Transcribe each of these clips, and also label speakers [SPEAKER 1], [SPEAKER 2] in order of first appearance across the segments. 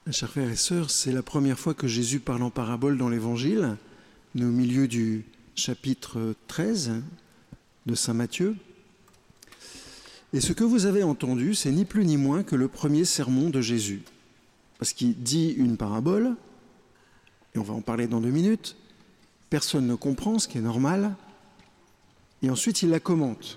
[SPEAKER 1] Chers frères et sœurs, c'est la première fois que Jésus parle en parabole dans l'Évangile. On est au milieu du chapitre 13 de Saint Matthieu. Et ce que vous avez entendu, c'est ni plus ni moins que le premier sermon de Jésus. Parce qu'il dit une parabole, et on va en parler dans 2 minutes, personne ne comprend, ce qui est normal, et ensuite il la commente.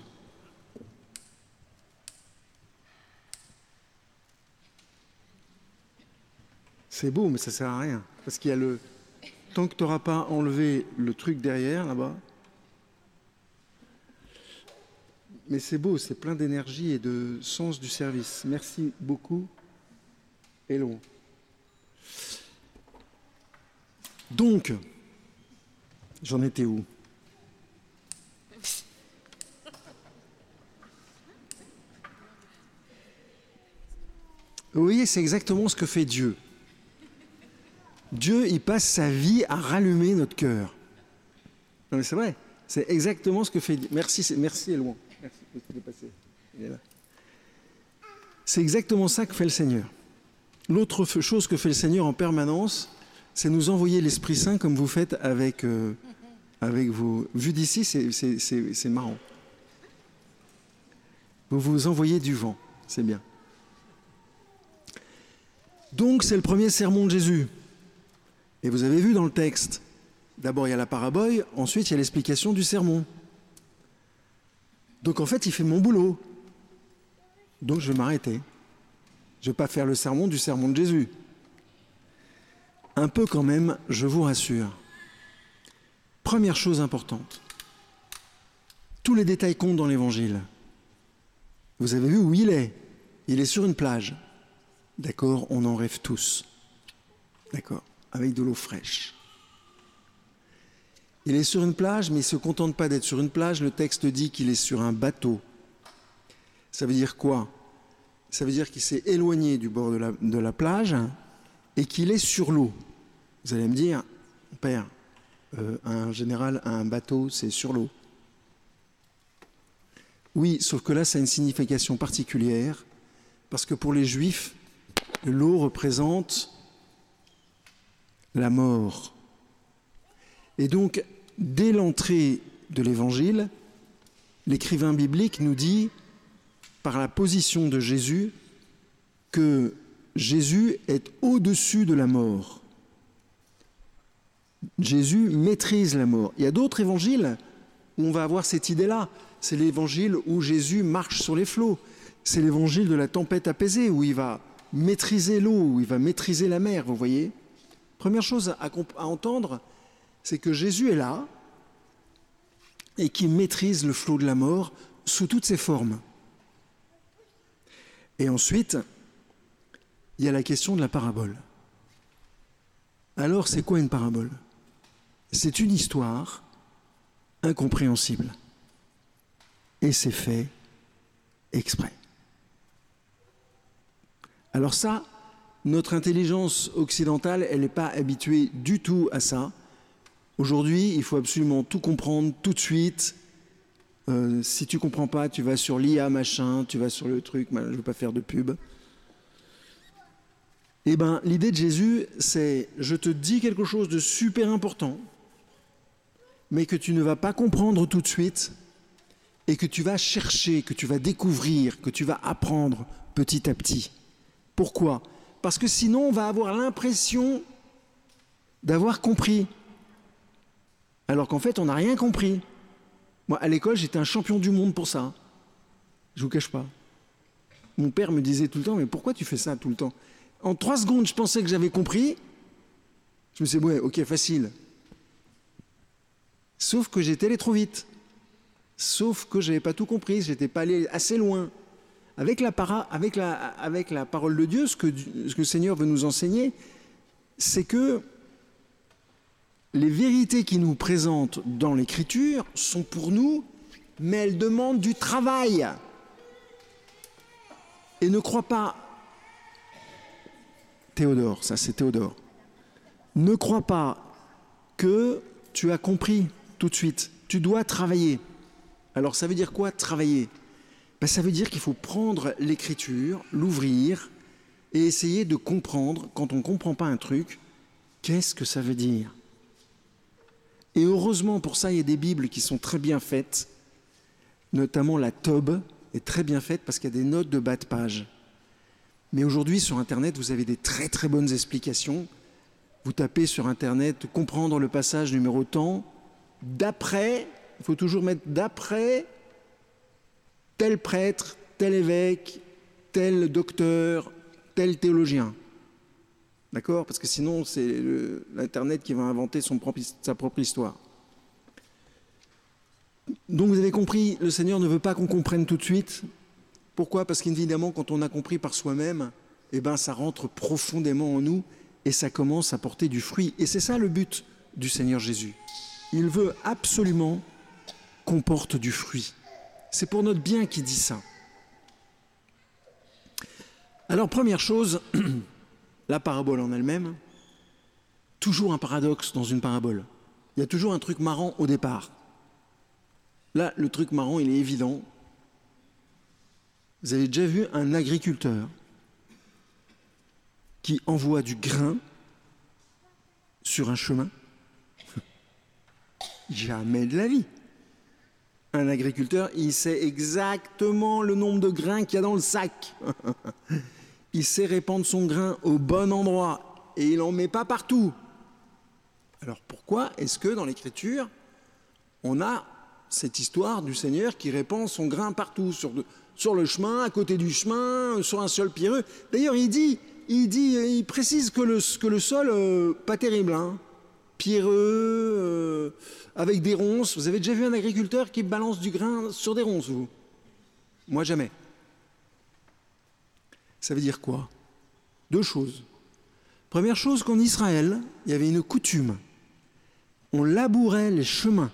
[SPEAKER 1] C'est beau, mais ça ne sert à rien. Parce qu'il y a le... Tant que tu n'auras pas enlevé le truc derrière, là-bas. Mais c'est beau, c'est plein d'énergie et de sens du service. Merci beaucoup, Hello. Donc, j'en étais où? Vous voyez, c'est exactement ce que fait Dieu. Dieu, il passe sa vie à rallumer notre cœur. Non mais c'est vrai, c'est exactement ce que fait Dieu. Merci Elouan. Merci de passer. Il est là. C'est exactement ça que fait le Seigneur. L'autre chose que fait le Seigneur en permanence, c'est nous envoyer l'Esprit Saint comme vous faites avec vos... Vu d'ici, c'est marrant. Vous vous envoyez du vent, c'est bien. Donc c'est le premier sermon de Jésus. Et vous avez vu dans le texte, d'abord il y a la parabole, ensuite il y a l'explication du sermon. Donc en fait il fait mon boulot. Donc je vais m'arrêter. Je ne vais pas faire le sermon du sermon de Jésus. Un peu quand même, je vous rassure. Première chose importante. Tous les détails comptent dans l'évangile. Vous avez vu où il est? Il est sur une plage. D'accord, on en rêve tous. D'accord, avec de l'eau fraîche. Il est sur une plage, mais il ne se contente pas d'être sur une plage. Le texte dit qu'il est sur un bateau. Ça veut dire quoi? Ça veut dire qu'il s'est éloigné du bord de la plage et qu'il est sur l'eau. Vous allez me dire, père, un général, un bateau, c'est sur l'eau. Oui, sauf que là, ça a une signification particulière, parce que pour les Juifs, l'eau représente la mort. Et donc, dès l'entrée de l'Évangile, l'écrivain biblique nous dit, par la position de Jésus, que Jésus est au-dessus de la mort. Jésus maîtrise la mort. Il y a d'autres évangiles où on va avoir cette idée-là. C'est l'évangile où Jésus marche sur les flots. C'est l'évangile de la tempête apaisée, où il va maîtriser l'eau, où il va maîtriser la mer, vous voyez. Première chose à entendre, c'est que Jésus est là et qui maîtrise le flot de la mort sous toutes ses formes. Et ensuite, il y a la question de la parabole. Alors, c'est quoi une parabole? C'est une histoire incompréhensible. Et c'est fait exprès. Alors ça, notre intelligence occidentale, elle n'est pas habituée du tout à ça. Aujourd'hui, il faut absolument tout comprendre tout de suite. Si tu ne comprends pas, tu vas sur l'IA machin, tu vas sur le truc, je ne veux pas faire de pub. Eh bien, l'idée de Jésus, c'est je te dis quelque chose de super important, mais que tu ne vas pas comprendre tout de suite, et que tu vas chercher, que tu vas découvrir, que tu vas apprendre petit à petit. Pourquoi? Parce que sinon, on va avoir l'impression d'avoir compris, alors qu'en fait, on n'a rien compris. Moi, à l'école, j'étais un champion du monde pour ça. Je ne vous cache pas. Mon père me disait tout le temps, mais pourquoi tu fais ça tout le temps? En 3 secondes, je pensais que j'avais compris. Je me suis dit, ouais, ok, facile. Sauf que j'étais allé trop vite. Sauf que je n'avais pas tout compris, je n'étais pas allé assez loin. Avec la parole de Dieu, ce que le Seigneur veut nous enseigner, c'est que les vérités qu'il nous présente dans l'Écriture sont pour nous, mais elles demandent du travail. Et ne crois pas, Théodore, ça c'est Théodore, ne crois pas que tu as compris tout de suite. Tu dois travailler. Alors ça veut dire quoi, travailler? Ça veut dire qu'il faut prendre l'Écriture, l'ouvrir, et essayer de comprendre, quand on ne comprend pas un truc, qu'est-ce que ça veut dire. Et heureusement, pour ça, il y a des Bibles qui sont très bien faites, notamment la Tob est très bien faite parce qu'il y a des notes de bas de page. Mais aujourd'hui, sur Internet, vous avez des très très bonnes explications. Vous tapez sur Internet « Comprendre le passage numéro tant », d'après, il faut toujours mettre d'après tel prêtre, tel évêque, tel docteur, tel théologien. D'accord? Parce que sinon, c'est l'Internet qui va inventer sa propre histoire. Donc vous avez compris, le Seigneur ne veut pas qu'on comprenne tout de suite. Pourquoi? Parce qu'évidemment, quand on a compris par soi-même, eh ben, ça rentre profondément en nous et ça commence à porter du fruit. Et c'est ça le but du Seigneur Jésus. Il veut absolument qu'on porte du fruit. C'est pour notre bien qu'il dit ça. Alors, première chose, la parabole en elle-même, toujours un paradoxe dans une parabole. Il y a toujours un truc marrant au départ. Là, le truc marrant, il est évident. Vous avez déjà vu un agriculteur qui envoie du grain sur un chemin? Jamais de la vie. Un agriculteur, il sait exactement le nombre de grains qu'il y a dans le sac. Il sait répandre son grain au bon endroit et il n'en met pas partout. Alors pourquoi est-ce que dans l'Écriture, on a cette histoire du Seigneur qui répand son grain partout, sur le chemin, à côté du chemin, sur un sol pierreux? D'ailleurs, il précise que le sol, pas terrible, hein, pierreux, avec des ronces. Vous avez déjà vu un agriculteur qui balance du grain sur des ronces, vous? Moi, jamais. Ça veut dire quoi? Deux choses. Première chose, qu'en Israël, il y avait une coutume. On labourait les chemins.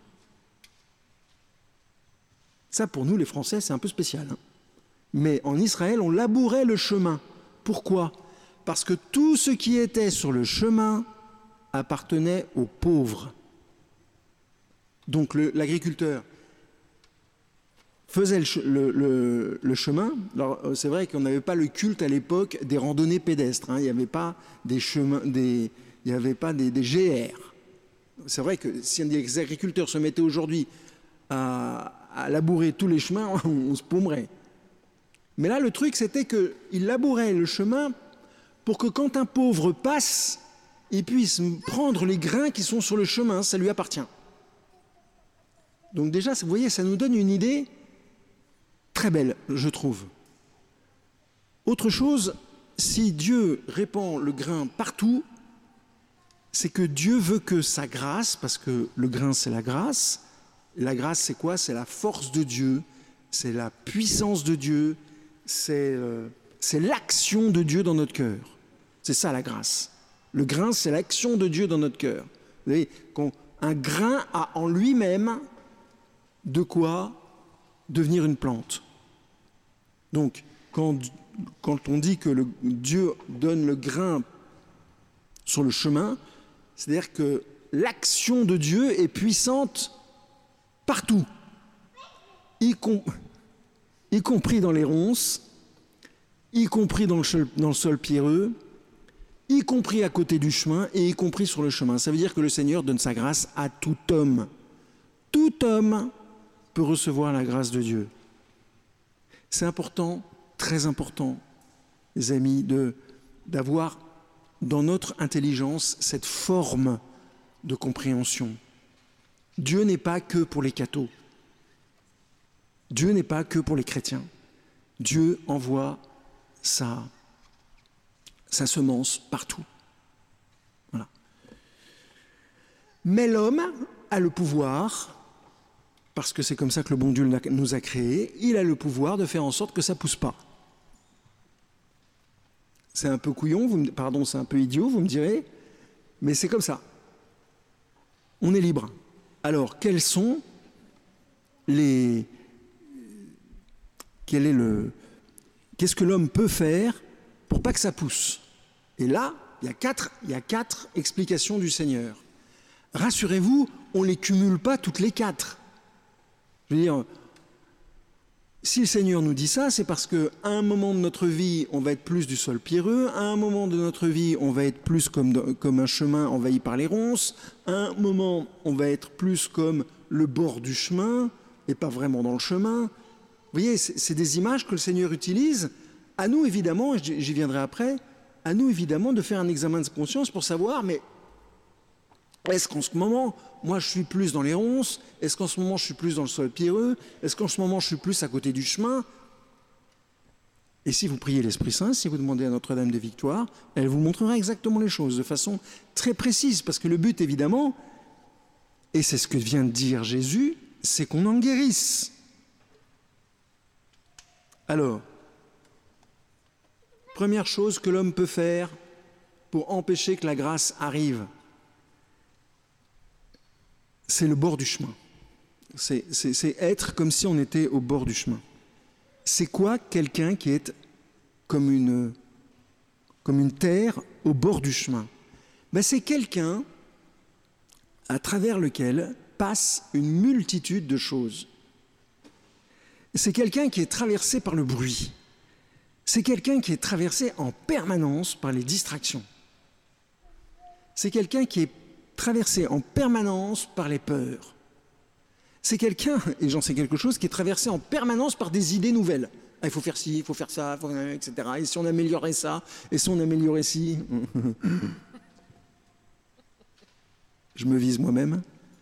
[SPEAKER 1] Ça, pour nous, les Français, c'est un peu spécial. Hein. Mais en Israël, on labourait le chemin. Pourquoi? Parce que tout ce qui était sur le chemin appartenait aux pauvres. Donc l'agriculteur faisait le chemin. Alors c'est vrai qu'on n'avait pas le culte à l'époque des randonnées pédestres. Hein. Il n'y avait pas des chemins, il n'y avait pas des GR. C'est vrai que si les agriculteurs se mettaient aujourd'hui à labourer tous les chemins, on se paumerait. Mais là, le truc, c'était qu'il labourait le chemin pour que quand un pauvre passe, il puisse prendre les grains qui sont sur le chemin, ça lui appartient. Donc déjà, vous voyez, ça nous donne une idée très belle, je trouve. Autre chose, si Dieu répand le grain partout, c'est que Dieu veut que sa grâce, parce que le grain, c'est la grâce. La grâce, c'est quoi? C'est la force de Dieu, c'est la puissance de Dieu, c'est l'action de Dieu dans notre cœur. C'est ça la grâce. Le grain, c'est l'action de Dieu dans notre cœur. Vous voyez, un grain a en lui-même de quoi devenir une plante. Donc, quand on dit que Dieu donne le grain sur le chemin, c'est-à-dire que l'action de Dieu est puissante partout, y compris dans les ronces, y compris dans le sol pierreux, y compris à côté du chemin et y compris sur le chemin. Ça veut dire que le Seigneur donne sa grâce à tout homme. Tout homme peut recevoir la grâce de Dieu. C'est important, très important, les amis, d'avoir dans notre intelligence cette forme de compréhension. Dieu n'est pas que pour les cathos. Dieu n'est pas que pour les chrétiens. Dieu envoie sa semence partout. Voilà. Mais l'homme a le pouvoir, parce que c'est comme ça que le bon Dieu nous a créés, il a le pouvoir de faire en sorte que ça ne pousse pas. C'est un peu couillon, c'est un peu idiot, vous me direz, mais c'est comme ça. On est libre. Alors, qu'est-ce que l'homme peut faire pour pas que ça pousse? Et là, il y a quatre explications du Seigneur. Rassurez-vous, on ne les cumule pas toutes les quatre. Je veux dire, Si le Seigneur nous dit ça, c'est parce qu'à un moment de notre vie, on va être plus du sol pierreux, à un moment de notre vie, on va être plus comme un chemin envahi par les ronces, à un moment, on va être plus comme le bord du chemin, et pas vraiment dans le chemin. Vous voyez, c'est des images que le Seigneur utilise. À nous, évidemment, et j'y viendrai après, à nous, évidemment, de faire un examen de conscience pour savoir, mais est-ce qu'en ce moment, moi, je suis plus dans les ronces? Est-ce qu'en ce moment, je suis plus dans le sol pierreux? Est-ce qu'en ce moment, je suis plus à côté du chemin? Et si vous priez l'Esprit Saint, si vous demandez à Notre-Dame de Victoire, elle vous montrera exactement les choses de façon très précise. Parce que le but, évidemment, et c'est ce que vient de dire Jésus, c'est qu'on en guérisse. Alors, première chose que l'homme peut faire pour empêcher que la grâce arrive, c'est le bord du chemin. C'est être comme si on était au bord du chemin. C'est quoi quelqu'un qui est comme une terre au bord du chemin? C'est quelqu'un à travers lequel passe une multitude de choses. C'est quelqu'un qui est traversé par le bruit. C'est quelqu'un qui est traversé en permanence par les distractions. C'est quelqu'un qui est traversé en permanence par les peurs. C'est quelqu'un, et j'en sais quelque chose, qui est traversé en permanence par des idées nouvelles. Ah, il faut faire ci, il faut faire ça, etc. Et si on améliorait ça, et si on améliorait ci. Je me vise moi-même.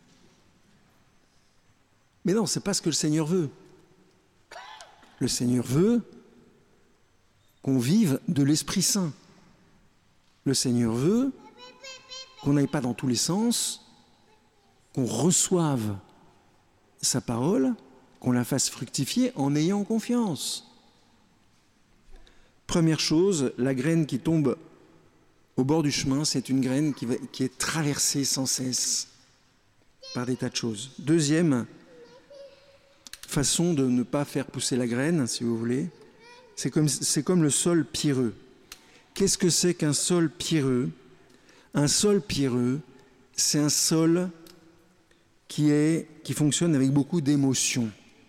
[SPEAKER 1] Mais non, c'est pas ce que le Seigneur veut. Le Seigneur veut qu'on vive de l'Esprit Saint. Le Seigneur veut qu'on n'aille pas dans tous les sens, qu'on reçoive sa parole, qu'on la fasse fructifier en ayant confiance. Première chose, la graine qui tombe au bord du chemin, c'est une graine qui est traversée sans cesse par des tas de choses. Deuxième façon de ne pas faire pousser la graine, si vous voulez, c'est comme le sol pierreux. Qu'est-ce que c'est qu'un sol pierreux? Un sol pierreux, c'est un sol qui fonctionne avec beaucoup d'émotions.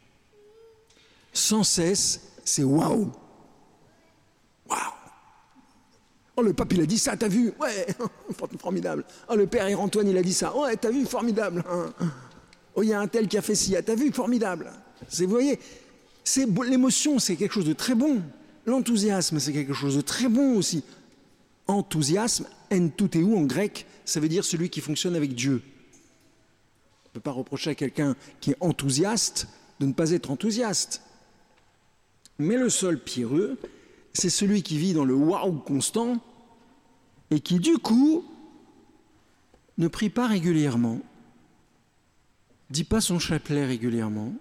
[SPEAKER 1] Sans cesse, c'est waouh! Waouh! Oh, le pape, il a dit ça, t'as vu? Ouais, formidable. Oh, le père Antoine, il a dit ça. Ouais, t'as vu? Formidable. Oh, il y a un tel qui a fait ci. T'as vu? Formidable. Vous voyez, l'émotion, c'est quelque chose de très bon. L'enthousiasme, c'est quelque chose de très bon aussi. Enthousiasme, en en grec, ça veut dire celui qui fonctionne avec Dieu. On ne peut pas reprocher à quelqu'un qui est enthousiaste de ne pas être enthousiaste. Mais le sol pierreux, c'est celui qui vit dans le waouh constant et qui, du coup, ne prie pas régulièrement, dit pas son chapelet régulièrement,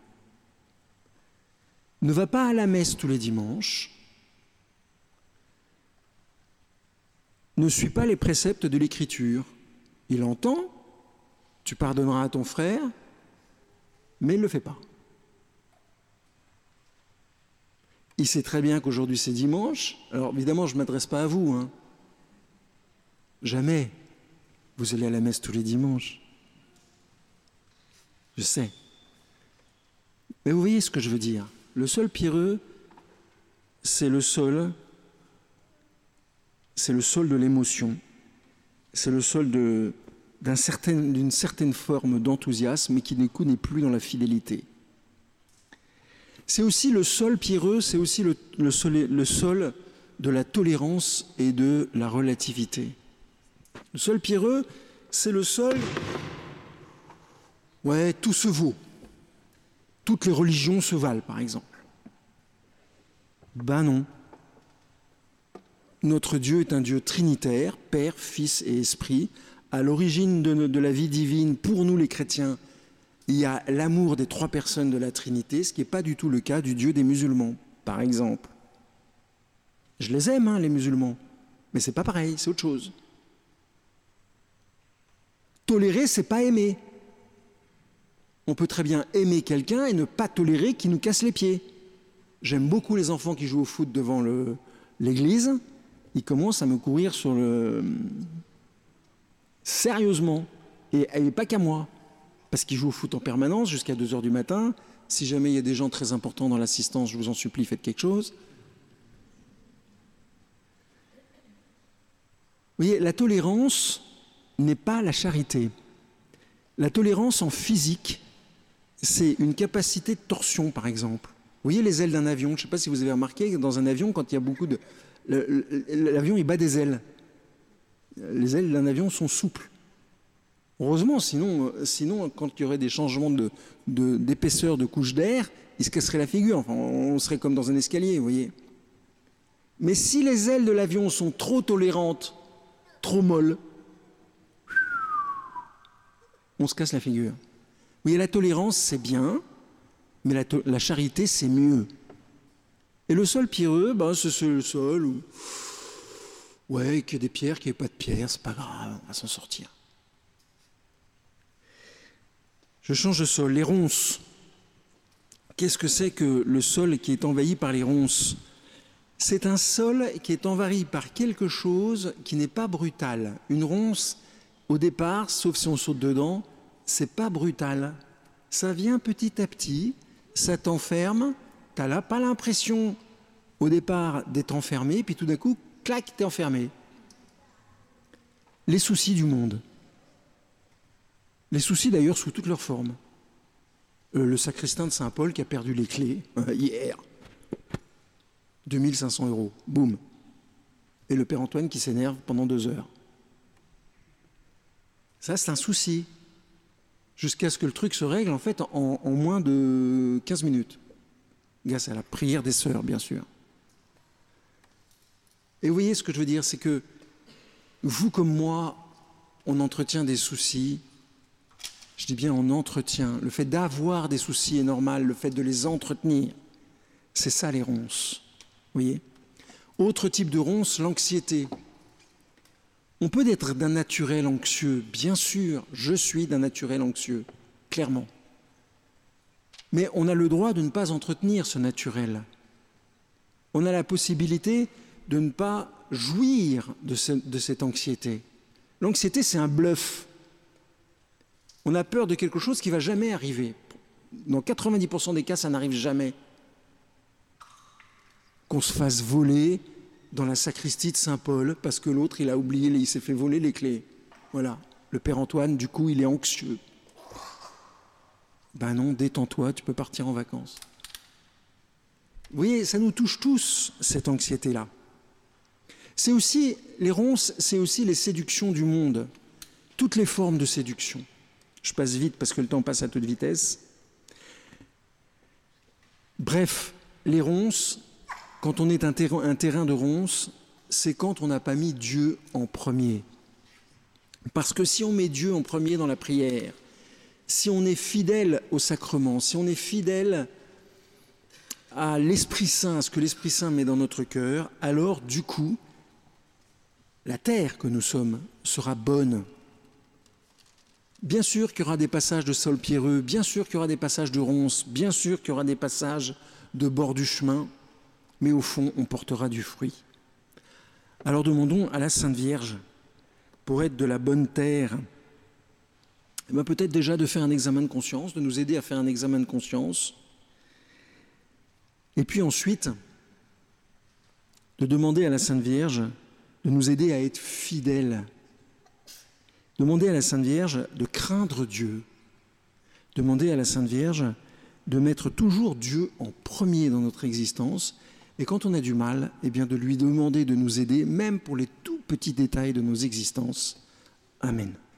[SPEAKER 1] ne va pas à la messe tous les dimanches, ne suit pas les préceptes de l'Écriture. Il entend, tu pardonneras à ton frère, mais il ne le fait pas. Il sait très bien qu'aujourd'hui c'est dimanche. Alors évidemment, je ne m'adresse pas à vous. Jamais vous allez à la messe tous les dimanches. Je sais. Mais vous voyez ce que je veux dire. Le sol pierreux, c'est le sol de l'émotion. C'est le sol d'une certaine forme d'enthousiasme, mais qui du coup n'est plus dans la fidélité. C'est aussi le sol pierreux, c'est aussi le sol de la tolérance et de la relativité. Le sol pierreux, c'est le sol, ouais, tout se vaut. Toutes les religions se valent, par exemple. Ben non. Notre Dieu est un Dieu trinitaire, Père, Fils et Esprit. À l'origine de la vie divine, pour nous les chrétiens, il y a l'amour des trois personnes de la Trinité, ce qui n'est pas du tout le cas du Dieu des musulmans, par exemple. Je les aime, les musulmans, mais c'est pas pareil, c'est autre chose. Tolérer, c'est pas aimer. On peut très bien aimer quelqu'un et ne pas tolérer qu'il nous casse les pieds. J'aime beaucoup les enfants qui jouent au foot devant l'église. Ils commencent à me courir sur sérieusement. Et pas qu'à moi. Parce qu'ils jouent au foot en permanence jusqu'à 2h du matin. Si jamais il y a des gens très importants dans l'assistance, je vous en supplie, faites quelque chose. Vous voyez, la tolérance n'est pas la charité. La tolérance en physique, c'est une capacité de torsion, par exemple. Vous voyez les ailes d'un avion, je ne sais pas si vous avez remarqué, dans un avion, quand il y a beaucoup de... L'avion, il bat des ailes. Les ailes d'un avion sont souples. Heureusement, sinon, quand il y aurait des changements d'épaisseur de couche d'air, il se casserait la figure. Enfin, on serait comme dans un escalier, vous voyez. Mais si les ailes de l'avion sont trop tolérantes, trop molles, on se casse la figure. Vous voyez, la tolérance, c'est bien, mais la charité, c'est mieux. Et le sol pierreux, c'est le sol où, ouais, qu'il y ait des pierres, qu'il n'y ait pas de pierres, c'est pas grave, on va s'en sortir. Je change de sol. Les ronces. Qu'est-ce que c'est que le sol qui est envahi par les ronces? C'est un sol qui est envahi par quelque chose qui n'est pas brutal. Une ronce, au départ, sauf si on saute dedans, c'est pas brutal. Ça vient petit à petit, ça t'enferme, t'as là pas l'impression au départ d'être enfermé, puis tout d'un coup, clac, t'es enfermé. Les soucis du monde. Les soucis d'ailleurs sous toutes leurs formes. Le sacristain de Saint-Paul qui a perdu les clés hier. 2500 €. Boum. Et le père Antoine qui s'énerve pendant 2 heures. Ça, c'est un souci. Jusqu'à ce que le truc se règle, en fait, en moins de 15 minutes. Grâce à la prière des sœurs, bien sûr. Et vous voyez ce que je veux dire, c'est que vous comme moi, on entretient des soucis. Je dis bien on entretient. Le fait d'avoir des soucis est normal, le fait de les entretenir, c'est ça les ronces. Vous voyez ? Autre type de ronce, l'anxiété. On peut être d'un naturel anxieux, bien sûr, je suis d'un naturel anxieux, clairement. Mais on a le droit de ne pas entretenir ce naturel. On a la possibilité de ne pas jouir de cette anxiété. L'anxiété, c'est un bluff. On a peur de quelque chose qui ne va jamais arriver. Dans 90% des cas, ça n'arrive jamais. Qu'on se fasse voler dans la sacristie de Saint-Paul parce que l'autre, il a oublié, il s'est fait voler les clés. Voilà. Le père Antoine, du coup, il est anxieux. Ben non, détends-toi, tu peux partir en vacances. Vous voyez, ça nous touche tous, cette anxiété-là. C'est aussi, les ronces, c'est aussi les séductions du monde. Toutes les formes de séduction. Je passe vite parce que le temps passe à toute vitesse. Bref, les ronces, quand on est un terrain de ronces, c'est quand on n'a pas mis Dieu en premier. Parce que si on met Dieu en premier dans la prière, si on est fidèle au sacrement, si on est fidèle à l'Esprit Saint, à ce que l'Esprit Saint met dans notre cœur, alors du coup, la terre que nous sommes sera bonne. Bien sûr qu'il y aura des passages de sol pierreux, bien sûr qu'il y aura des passages de ronces, bien sûr qu'il y aura des passages de bord du chemin, mais au fond, on portera du fruit. Alors demandons à la Sainte Vierge, pour être de la bonne terre, peut-être déjà de faire un examen de conscience, de nous aider à faire un examen de conscience, et puis ensuite, de demander à la Sainte Vierge de nous aider à être fidèles. Demandez à la Sainte Vierge de craindre Dieu. Demandez à la Sainte Vierge de mettre toujours Dieu en premier dans notre existence. Et quand on a du mal, eh bien de lui demander de nous aider, même pour les tout petits détails de nos existences. Amen.